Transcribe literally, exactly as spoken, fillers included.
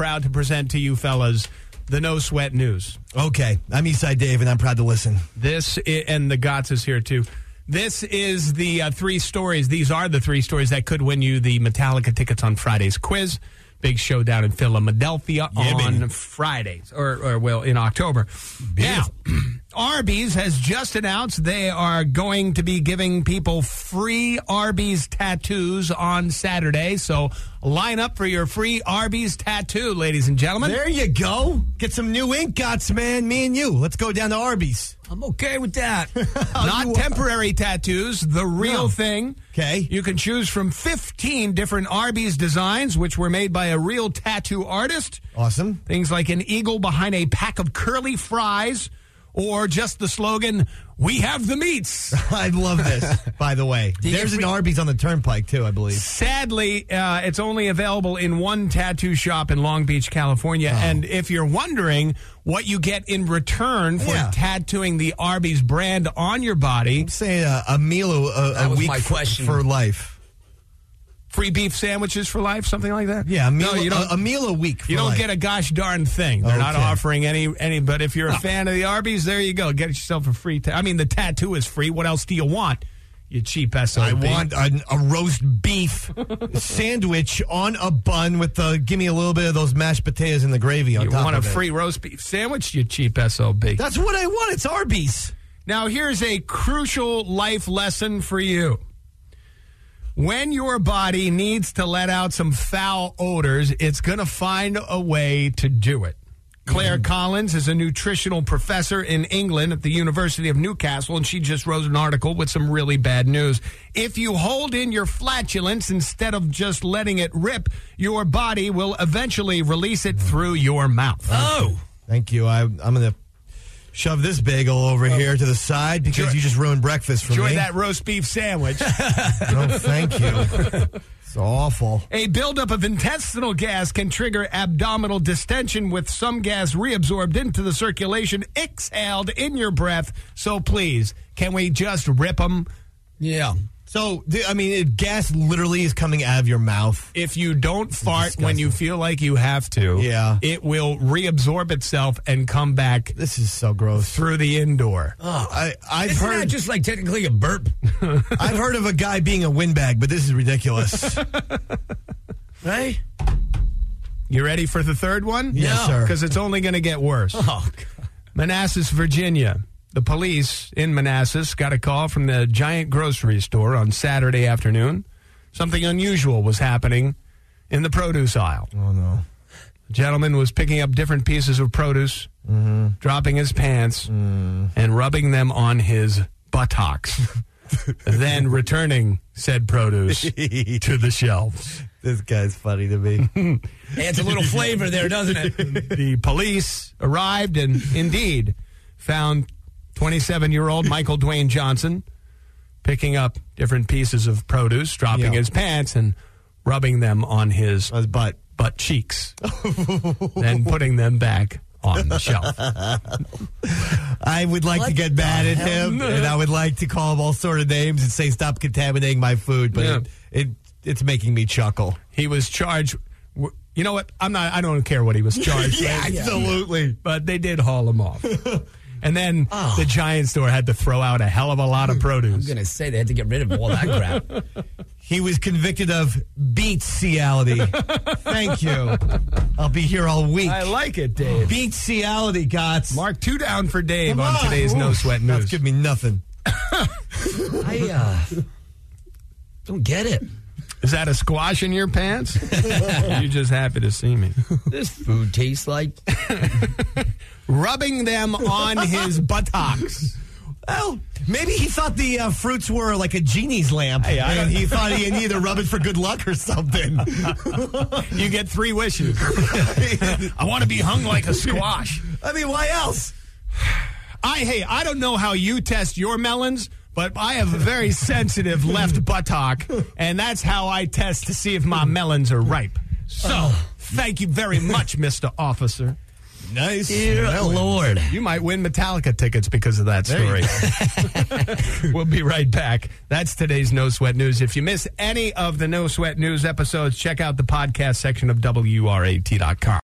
proud to present to you fellas the No Sweat News. Okay, I'm Eastside Dave, and I'm proud to listen. This, is, and the Gotts is here, too. This is the uh, three stories. These are the three stories that could win you the Metallica tickets on Friday's quiz. Big showdown in Philadelphia yeah, on baby. Fridays, or, or, well, in October. Beautiful. Now, Arby's has just announced they are going to be giving people free Arby's tattoos on Saturday. So line up for your free Arby's tattoo, ladies and gentlemen. There you go. Get some new ink, Gotts, man. Me and you. Let's go down to Arby's. I'm okay with that. Not temporary tattoos, the real No. thing. Okay. You can choose from fifteen different Arby's designs, which were made by a real tattoo artist. Awesome. Things like an eagle behind a pack of curly fries, or just the slogan, "We have the meats." I love this, by the way. you There's get an free- Arby's on the Turnpike, too, I believe. Sadly, uh, it's only available in one tattoo shop in Long Beach, California. Oh. And if you're wondering what you get in return for Yeah. tattooing the Arby's brand on your body, Say uh, a meal a, a That was week my for, question. for life. free beef sandwiches for life, something like that? Yeah, a meal, No, you don't, a, a meal a week for you don't life. get a gosh darn thing. They're not Okay. offering any, any, but if you're a fan of the Arby's, there you go. Get yourself a free, ta- I mean, the tattoo is free. What else do you want? You cheap S O B. I want a, a roast beef sandwich on a bun with the, give me a little bit of those mashed potatoes and the gravy on You top want a of it. free roast beef sandwich, you cheap S O B. That's what I want. It's Arby's. Now, here's a crucial life lesson for you. When your body needs to let out some foul odors, it's going to find a way to do it. Claire Mm-hmm. Collins is a nutritional professor in England at the University of Newcastle, and she just wrote an article with some really bad news. If you hold in your flatulence instead of just letting it rip, your body will eventually release it through your mouth. Oh. Thank you. I, I'm going to shove this bagel over here to the side because Enjoy- you just ruined breakfast for Enjoy me. that roast beef sandwich. No, thank you. It's awful. A buildup of intestinal gas can trigger abdominal distension, with some gas reabsorbed into the circulation, exhaled in your breath. So please, can we just rip them? Yeah. So, the- I mean, it, gas literally is coming out of your mouth. If you don't fart disgusting. when you feel like you have to, Yeah. it will reabsorb itself and come back This is so gross. through the indoor. I, I've Isn't heard that just like technically a burp? I've heard of a guy being a windbag, but this is ridiculous. Right? You ready for the third one? Yes, No. sir. Because it's only going to get worse. Oh, God. Manassas, Virginia. The police in Manassas got a call from the giant grocery store on Saturday afternoon. Something unusual was happening in the produce aisle. Oh, no. The gentleman was picking up different pieces of produce, Mm-hmm. dropping his pants, Mm. and rubbing them on his buttocks. Then returning said produce to the shelves. This guy's funny to me. Adds a little flavor there, doesn't it? The police arrived and indeed found twenty-seven-year-old Michael Dwayne Johnson picking up different pieces of produce, dropping Yeah. his pants, and rubbing them on his His butt. butt cheeks, then putting them back on the shelf. I would like What to get mad the at hell? him, and I would like to call him all sort of names and say, stop contaminating my food, but Yeah. it, it it's making me chuckle. He was charged. w- You know what? I'm not. I don't care what he was charged. Yeah, with, absolutely. But they did haul him off. And then Oh. the giant store had to throw out a hell of a lot of I'm produce. going to say they had to get rid of all that crap. He was convicted of beatsiality. Thank you. I'll be here all week. I like it, Dave. Beatsiality, Gotts. Mark two down for Dave Come on, on. today's No Oof. Sweat That's News. give me nothing. I uh, don't get it. Is that a squash in your pants? You're just happy to see me. This food tastes like... Rubbing them on his buttocks. Well, maybe he thought the uh, fruits were like a genie's lamp. Hey, I and don't- he thought he needed to rub it for good luck or something. You get three wishes. I want to be hung like a squash. I mean, why else? I hey, I don't know how you test your melons, but I have a very sensitive left buttock, and that's how I test to see if my melons are ripe. So, thank you very much, Mister Officer. Nice. Dear Lord. You might win Metallica tickets because of that There story. you We'll be right back. That's today's No Sweat News. If you miss any of the No Sweat News episodes, check out the podcast section of W R A T dot com.